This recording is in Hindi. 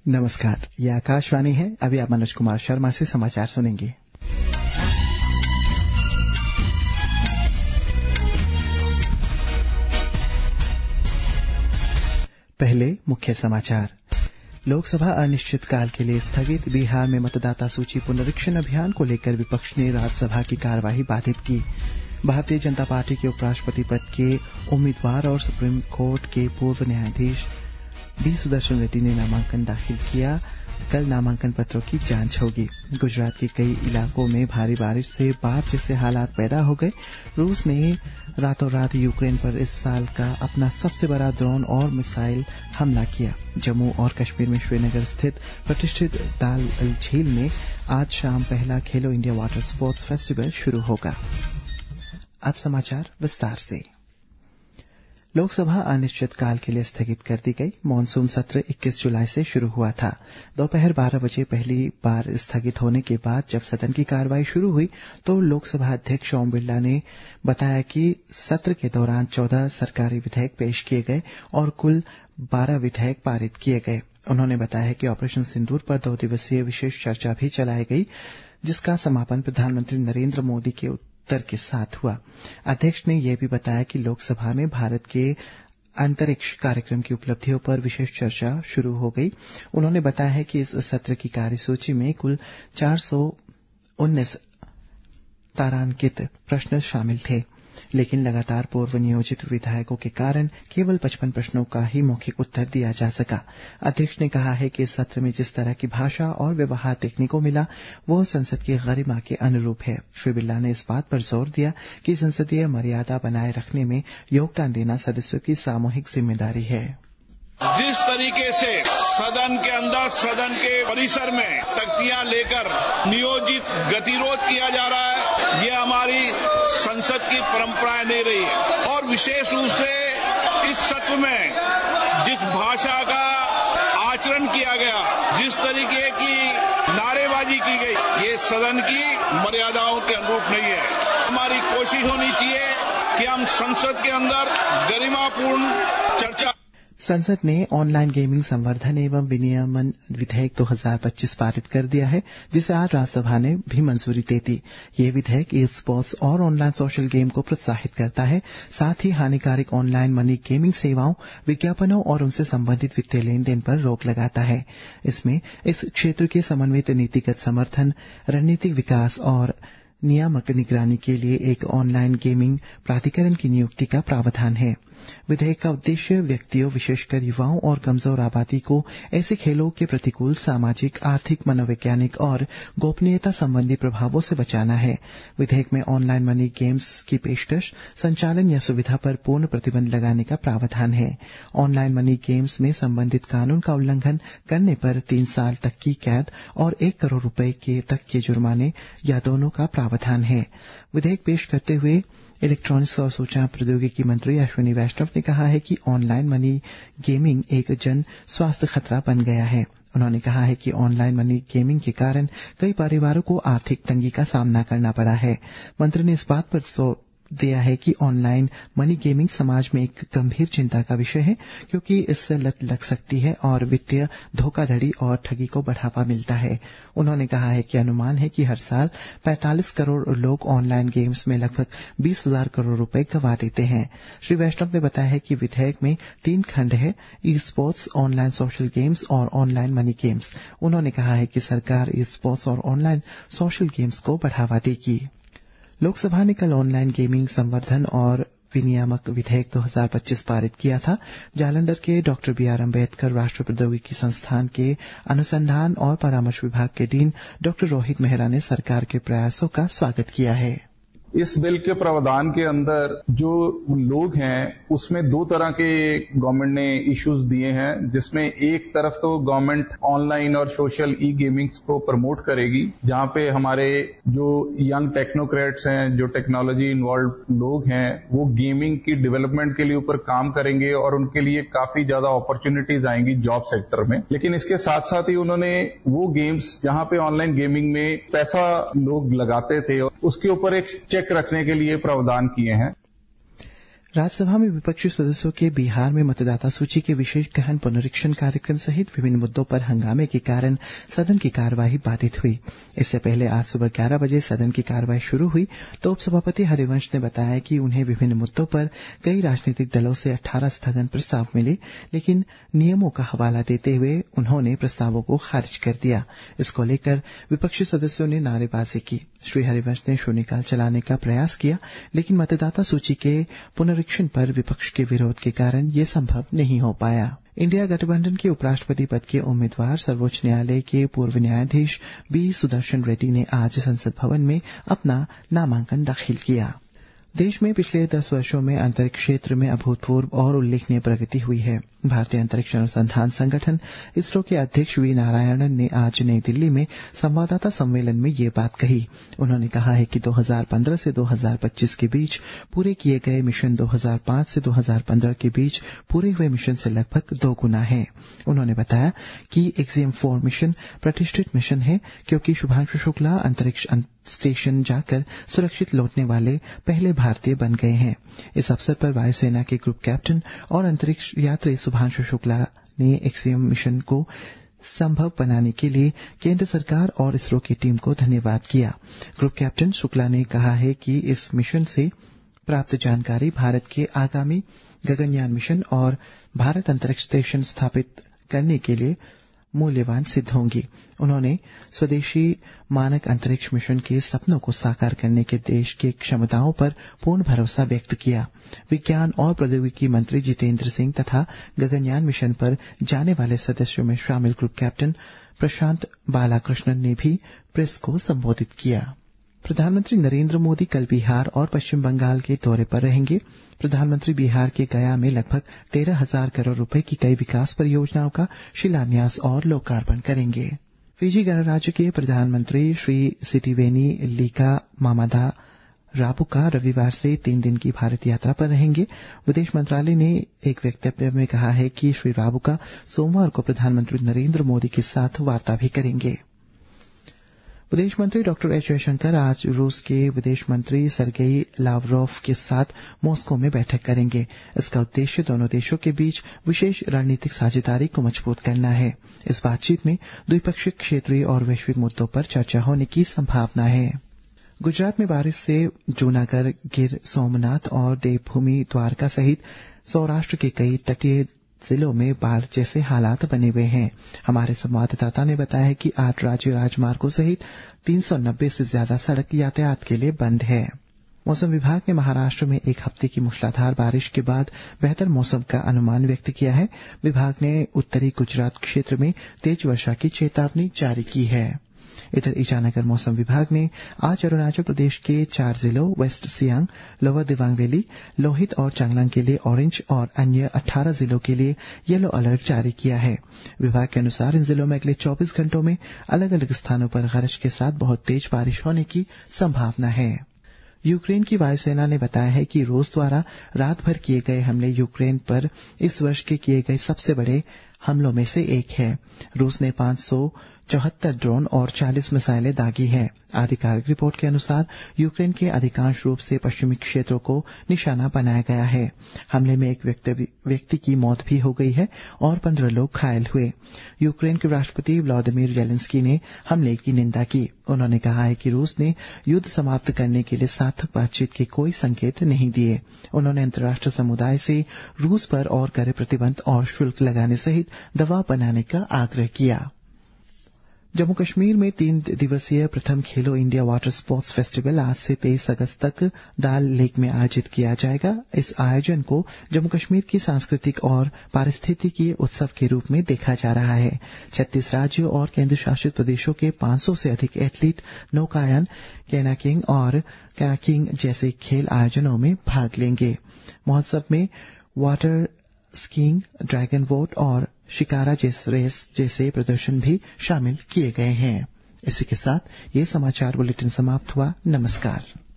नमस्कार, ये आकाशवाणी है। अभी आप मनोज कुमार शर्मा से समाचार सुनेंगे। पहले मुख्य समाचार। लोकसभा अनिश्चितकाल के लिए स्थगित। बिहार में मतदाता सूची पुनरीक्षण अभियान को लेकर विपक्ष ने राज्यसभा की कार्यवाही बाधित की। भारतीय जनता पार्टी के उपराष्ट्रपति पद के उम्मीदवार और सुप्रीम कोर्ट के पूर्व न्यायाधीश बी सुदर्शन रेड्डी ने नामांकन दाखिल किया। कल नामांकन पत्रों की जांच होगी। गुजरात के कई इलाकों में भारी बारिश से बाढ़ जैसे हालात पैदा हो गए। रूस ने रातों रात यूक्रेन पर इस साल का अपना सबसे बड़ा ड्रोन और मिसाइल हमला किया। जम्मू और कश्मीर में श्रीनगर स्थित प्रतिष्ठित दाल झील में आज शाम पहला खेलो इंडिया वाटर स्पोर्ट्स फेस्टिवल शुरू होगा। अब समाचार विस्तार से। लोकसभा अनिश्चितकाल के लिए स्थगित कर दी गई। मानसून सत्र 21 जुलाई से शुरू हुआ था। दोपहर 12 बजे पहली बार स्थगित होने के बाद जब सदन की कार्रवाई शुरू हुई तो लोकसभा अध्यक्ष ओम बिरला ने बताया कि सत्र के दौरान 14 सरकारी विधेयक पेश किए गए और कुल 12 विधेयक पारित किए गए। उन्होंने बताया कि ऑपरेशन सिंदूर पर 2 दिवसीय विशेष चर्चा भी चलाई गई, जिसका समापन प्रधानमंत्री नरेंद्र मोदी के उत्तर के साथ हुआ। अध्यक्ष ने यह भी बताया कि लोकसभा में भारत के अंतरिक्ष कार्यक्रम की उपलब्धियों पर विशेष चर्चा शुरू हो गई। उन्होंने बताया कि इस सत्र की कार्यसूची में कुल 419 तारांकित प्रश्न शामिल थे, लेकिन लगातार पूर्व नियोजित विधायकों के कारण केवल 55 प्रश्नों का ही मौखिक उत्तर दिया जा सका। अध्यक्ष ने कहा है कि इस सत्र में जिस तरह की भाषा और व्यवहार देखने को मिला वो संसद की गरिमा के अनुरूप है। श्री बिरला ने इस बात पर जोर दिया कि संसदीय मर्यादा बनाए रखने में योगदान देना सदस्यों की सामूहिक जिम्मेदारी है। जिस तरीके से सदन के अंदर, सदन के परिसर में तख्तियां लेकर नियोजित गतिरोध किया जा रहा है, ये हमारी संसद की परंपराएं नहीं रही है। और विशेष रूप से इस सत्र में जिस भाषा का आचरण किया गया, जिस तरीके की नारेबाजी की गई, ये सदन की मर्यादाओं के अनुरूप नहीं है। हमारी कोशिश होनी चाहिए कि हम संसद के अंदर गरिमापूर्ण चर्चा। संसद ने ऑनलाइन गेमिंग संवर्धन एवं विनियमन विधेयक 2025 पारित कर दिया है, जिसे आज राज्यसभा ने भी मंजूरी दे दी। ये विधेयक ई स्पोर्ट्स और ऑनलाइन सोशल गेम को प्रोत्साहित करता है, साथ ही हानिकारक ऑनलाइन मनी गेमिंग सेवाओं, विज्ञापनों और उनसे संबंधित वित्तीय लेन देन पर रोक लगाता है। इसमें इस क्षेत्र के समन्वित नीतिगत समर्थन, रणनीतिक विकास और नियामक निगरानी के लिए एक ऑनलाइन गेमिंग प्राधिकरण की नियुक्ति का प्रावधान है। विधेयक का उद्देश्य व्यक्तियों, विशेषकर युवाओं और कमजोर आबादी को ऐसे खेलों के प्रतिकूल सामाजिक, आर्थिक, मनोवैज्ञानिक और गोपनीयता संबंधी प्रभावों से बचाना है। विधेयक में ऑनलाइन मनी गेम्स की पेशकश, संचालन या सुविधा पर पूर्ण प्रतिबंध लगाने का प्रावधान है। ऑनलाइन मनी गेम्स में संबंधित कानून का उल्लंघन करने पर 3 साल तक की कैद और 1 करोड़ रुपए तक के जुर्माने या दोनों का प्रावधान है। विधेयक पेश करते हुए इलेक्ट्रॉनिक्स और सूचना प्रौद्योगिकी मंत्री अश्विनी वैष्णव ने कहा है कि ऑनलाइन मनी गेमिंग एक जन स्वास्थ्य खतरा बन गया है। उन्होंने कहा है कि ऑनलाइन मनी गेमिंग के कारण कई परिवारों को आर्थिक तंगी का सामना करना पड़ा है। मंत्री ने इस बात पर जोर दिया है कि ऑनलाइन मनी गेमिंग समाज में एक गंभीर चिंता का विषय है, क्योंकि इससे लत लग सकती है और वित्तीय धोखाधड़ी और ठगी को बढ़ावा मिलता है। उन्होंने कहा है कि अनुमान है कि हर साल 45 करोड़ लोग ऑनलाइन गेम्स में लगभग 20,000 करोड़ रुपए गंवा देते हैं। श्री वैष्णव ने बताया है कि विधेयक में 3 खंड है: e sports, online social games और ऑनलाइन मनी गेम्स। उन्होंने कहा है कि सरकार ई स्पोर्ट्स और ऑनलाइन सोशल गेम्स को बढ़ावा देगी। लोकसभा ने कल ऑनलाइन गेमिंग संवर्धन और विनियामक विधेयक 2025 पारित किया था। जालंधर के डॉक्टर BR अम्बेडकर राष्ट्रीय प्रौद्योगिकी संस्थान के अनुसंधान और परामर्श विभाग के डीन डॉक्टर रोहित मेहरा ने सरकार के प्रयासों का स्वागत किया है। इस बिल के प्रावधान के अंदर जो लोग हैं उसमें 2 तरह के गवर्नमेंट ने इश्यूज दिए हैं, जिसमें एक तरफ तो गवर्नमेंट ऑनलाइन और सोशल ई गेमिंग्स को प्रमोट करेगी, जहां पे हमारे जो यंग टेक्नोक्रेट्स हैं, जो टेक्नोलॉजी इन्वॉल्व लोग हैं, वो गेमिंग की डेवलपमेंट के लिए ऊपर काम करेंगे और उनके लिए काफी ज्यादा अपॉर्चुनिटीज आएंगी जॉब सेक्टर में। लेकिन इसके साथ साथ ही उन्होंने वो गेम्स जहां पे ऑनलाइन गेमिंग में पैसा लोग लगाते थे उसके ऊपर एक चेक रखने के लिए प्रावधान किए हैं। राज्यसभा में विपक्षी सदस्यों के बिहार में मतदाता सूची के विशेष गहन पुनरीक्षण कार्यक्रम सहित विभिन्न मुद्दों पर हंगामे के कारण सदन की कार्यवाही बाधित हुई। इससे पहले आज सुबह 11 बजे सदन की कार्यवाही शुरू हुई तो उपसभापति हरिवंश ने बताया कि उन्हें विभिन्न मुद्दों पर कई राजनीतिक दलों से 18 स्थगन प्रस्ताव मिले, लेकिन नियमों का हवाला देते हुए उन्होंने प्रस्तावों को खारिज कर दिया। इसको लेकर विपक्षी सदस्यों ने नारेबाजी की। श्री हरिवंश ने शून्यकाल चलाने का प्रयास किया, लेकिन मतदाता सूची के पुनरीक्षण पर विपक्ष के विरोध के कारण ये संभव नहीं हो पाया। इंडिया गठबंधन के उपराष्ट्रपति पद के उम्मीदवार सर्वोच्च न्यायालय के पूर्व न्यायाधीश बी सुदर्शन रेड्डी ने आज संसद भवन में अपना नामांकन दाखिल किया। देश में पिछले 10 वर्षों में अंतरिक्ष क्षेत्र में अभूतपूर्व और उल्लेखनीय प्रगति हुई है। भारतीय अंतरिक्ष अनुसंधान संगठन इसरो के अध्यक्ष वी नारायणन ने आज नई दिल्ली में संवाददाता सम्मेलन में ये बात कही। उन्होंने कहा है कि 2015 से 2025 के बीच पूरे किए गए मिशन 2005 से 2015 के बीच पूरे हुए मिशन से लगभग 2 गुना है। उन्होंने बताया कि एक्सियम-4 मिशन प्रतिष्ठित मिशन है, क्योंकि शुभांशु शुक्ला अंतरिक्ष स्टेशन जाकर सुरक्षित लौटने वाले पहले भारतीय बन गए हैं। इस अवसर पर वायुसेना के ग्रुप कैप्टन और अंतरिक्ष यात्री शुभांशु शुक्ला ने एक्सियम मिशन को संभव बनाने के लिए केंद्र सरकार और इसरो की टीम को धन्यवाद किया। ग्रुप कैप्टन शुक्ला ने कहा है कि इस मिशन से प्राप्त जानकारी भारत के आगामी गगनयान मिशन और भारत अंतरिक्ष स्टेशन स्थापित करने के लिए मूल्यवान सिद्ध होंगी। उन्होंने स्वदेशी मानक अंतरिक्ष मिशन के सपनों को साकार करने के देश की क्षमताओं पर पूर्ण भरोसा व्यक्त किया। विज्ञान और प्रौद्योगिकी मंत्री जितेंद्र सिंह तथा गगनयान मिशन पर जाने वाले सदस्यों में शामिल ग्रुप कैप्टन प्रशांत बालाकृष्णन ने भी प्रेस को संबोधित किया। प्रधानमंत्री नरेंद्र मोदी कल बिहार और पश्चिम बंगाल के दौरे पर रहेंगे। प्रधानमंत्री बिहार के गया में लगभग 13,000 करोड़ रुपए की कई विकास परियोजनाओं का शिलान्यास और लोकार्पण करेंगे। फिजी गणराज्य के प्रधानमंत्री Shri Sitiveni Ligamamada Rabuka रविवार से 3 दिन की भारत यात्रा पर रहेंगे। विदेश मंत्रालय ने एक वक्तव्य में कहा है कि श्री राबुका सोमवार को प्रधानमंत्री नरेंद्र मोदी के साथ वार्ता भी करेंगे। विदेश मंत्री डॉक्टर एस जयशंकर आज रूस के विदेश मंत्री सर्गेई लावरोव के साथ मॉस्को में बैठक करेंगे। इसका उद्देश्य दोनों देशों के बीच विशेष रणनीतिक साझेदारी को मजबूत करना है। इस बातचीत में द्विपक्षीय, क्षेत्रीय और वैश्विक मुद्दों पर चर्चा होने की संभावना है। गुजरात में बारिश से जूनागढ़, गिर सोमनाथ और देवभूमि द्वारका सहित सौराष्ट्र के कई तटीय जिलों में बाढ़ जैसे हालात बने हुए हैं। हमारे संवाददाता ने बताया है कि 8 राज्य राजमार्गों सहित 390 से ज्यादा सड़क यातायात के लिए बंद है। मौसम विभाग ने महाराष्ट्र में 1 हफ्ते की मूसलाधार बारिश के बाद बेहतर मौसम का अनुमान व्यक्त किया है। विभाग ने उत्तरी गुजरात क्षेत्र में तेज वर्षा की चेतावनी जारी की है। इधर ईटानगर मौसम विभाग ने आज अरुणाचल प्रदेश के 4 जिलों West Siang, Lower Dibang Valley, Lohit और चांगलांग के लिए ऑरेंज और अन्य 18 जिलों के लिए येलो अलर्ट जारी किया है। विभाग के अनुसार इन जिलों में अगले 24 घंटों में अलग अलग स्थानों पर गरज के साथ बहुत तेज बारिश होने की संभावना है। यूक्रेन की वायुसेना ने बताया है कि रूस द्वारा रात भर किए गए हमले यूक्रेन पर इस वर्ष के किए गए सबसे बड़े हमलों में से एक है। रूस ने 574 ड्रोन और 40 मिसाइलें दागी हैं। आधिकारिक रिपोर्ट के अनुसार यूक्रेन के अधिकांश रूप से पश्चिमी क्षेत्रों को निशाना बनाया गया है। हमले में एक व्यक्ति की मौत भी हो गई है और 15 लोग घायल हुए। यूक्रेन के राष्ट्रपति व्लादिमीर जेलेंस्की ने हमले की निंदा की। उन्होंने कहा है कि रूस ने युद्ध समाप्त करने के लिए सार्थक बातचीत के कोई संकेत नहीं दिए। उन्होंने अंतर्राष्ट्रीय समुदाय से रूस पर और कड़े प्रतिबंध और शुल्क लगाने सहित दबाव बनाने का आग्रह किया। जम्मू कश्मीर में 3 दिवसीय प्रथम खेलो इंडिया वाटर स्पोर्ट्स फेस्टिवल आज से 23 अगस्त तक दाल लेक में आयोजित किया जाएगा। इस आयोजन को जम्मू कश्मीर की सांस्कृतिक और पारिस्थितिकीय उत्सव के रूप में देखा जा रहा है। 36 राज्यों और केंद्र शासित प्रदेशों के 500 से अधिक एथलीट नौकायन, कैनाकिंग और कयाकिंग जैसे खेल आयोजनों में भाग लेंगे। महोत्सव में वाटर स्कीइंग, ड्रैगन बोट और शिकारा रेस जैसे प्रदर्शन भी शामिल किए गए हैं। इसी के साथ ये समाचार बुलेटिन समाप्त हुआ। नमस्कार।